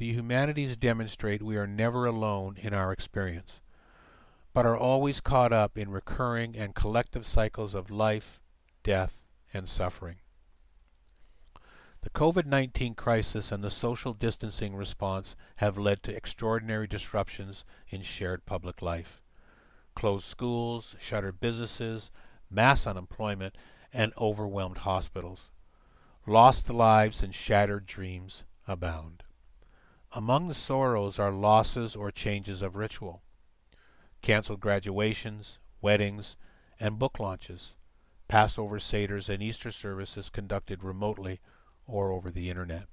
the humanities demonstrate we are never alone in our experience, but are always caught up in recurring and collective cycles of life, death, and suffering. The COVID-19 crisis and the social distancing response have led to extraordinary disruptions in shared public life. Closed schools, shuttered businesses, mass unemployment, and overwhelmed hospitals. Lost lives and shattered dreams abound. Among the sorrows are losses or changes of ritual. Canceled graduations, weddings, and book launches. Passover seders and Easter services conducted remotely or over the internet.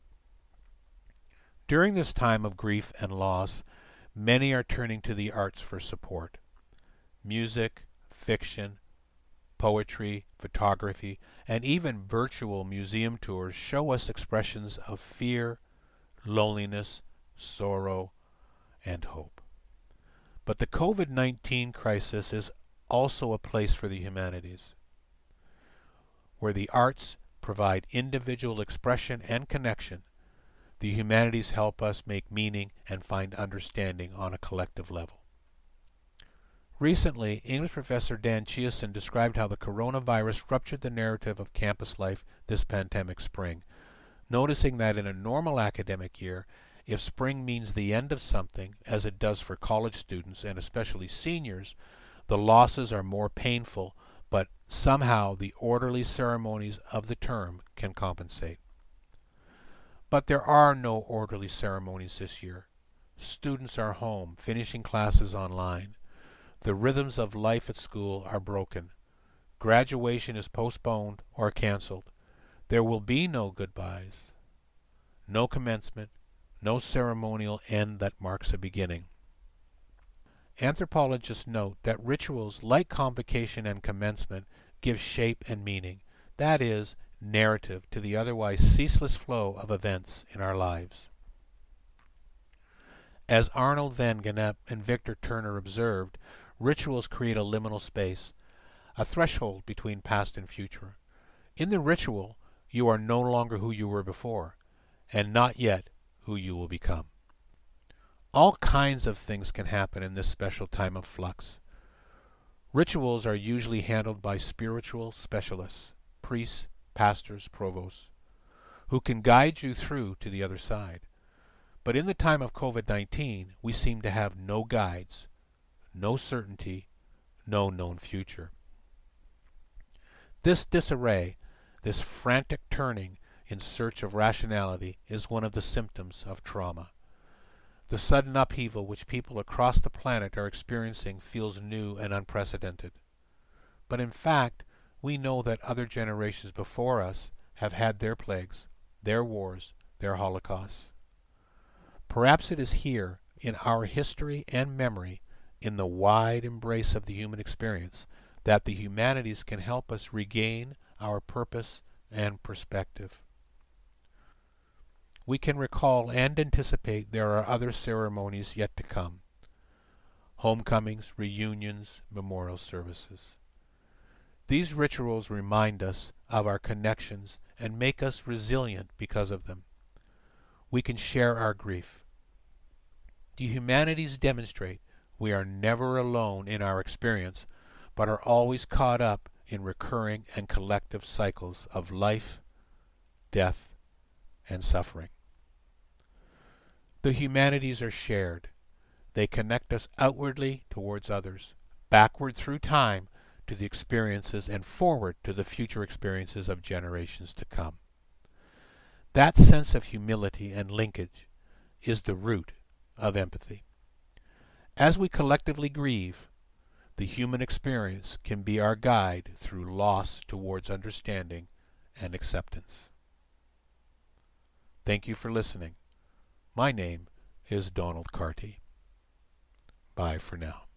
During this time of grief and loss, many are turning to the arts for support. Music, fiction, poetry, photography, and even virtual museum tours show us expressions of fear, loneliness, sorrow, and hope. But the COVID-19 crisis is also a place for the humanities, where the arts provide individual expression and connection. The humanities help us make meaning and find understanding on a collective level. Recently, English professor Dan Chiasson described how the coronavirus ruptured the narrative of campus life this pandemic spring, noticing that in a normal academic year, if spring means the end of something, as it does for college students and especially seniors, the losses are more painful, but somehow the orderly ceremonies of the term can compensate. But there are no orderly ceremonies this year. Students are home, finishing classes online. The rhythms of life at school are broken. Graduation is postponed or canceled. There will be no goodbyes, no commencement, no ceremonial end that marks a beginning. Anthropologists note that rituals like convocation and commencement give shape and meaning, that is, narrative to the otherwise ceaseless flow of events in our lives. As Arnold van Gennep and Victor Turner observed, rituals create a liminal space, a threshold between past and future. In the ritual, you are no longer who you were before, and not yet who you will become. All kinds of things can happen in this special time of flux. Rituals are usually handled by spiritual specialists, priests, pastors, provosts, who can guide you through to the other side. But in the time of COVID-19, we seem to have no guides, no certainty, no known future. This disarray, this frantic turning in search of rationality, is one of the symptoms of trauma. The sudden upheaval which people across the planet are experiencing feels new and unprecedented. But in fact, we know that other generations before us have had their plagues, their wars, their holocausts. Perhaps it is here, in our history and memory, in the wide embrace of the human experience, that the humanities can help us regain our purpose and perspective. We can recall and anticipate there are other ceremonies yet to come. Homecomings, reunions, memorial services. These rituals remind us of our connections and make us resilient because of them. We can share our grief. The humanities demonstrate we are never alone in our experience, but are always caught up in recurring and collective cycles of life, death, and suffering. The humanities are shared. They connect us outwardly towards others, backward through time to the experiences, and forward to the future experiences of generations to come. That sense of humility and linkage is the root of empathy. As we collectively grieve, the human experience can be our guide through loss towards understanding and acceptance. Thank you for listening. My name is Donald Carty. Bye for now.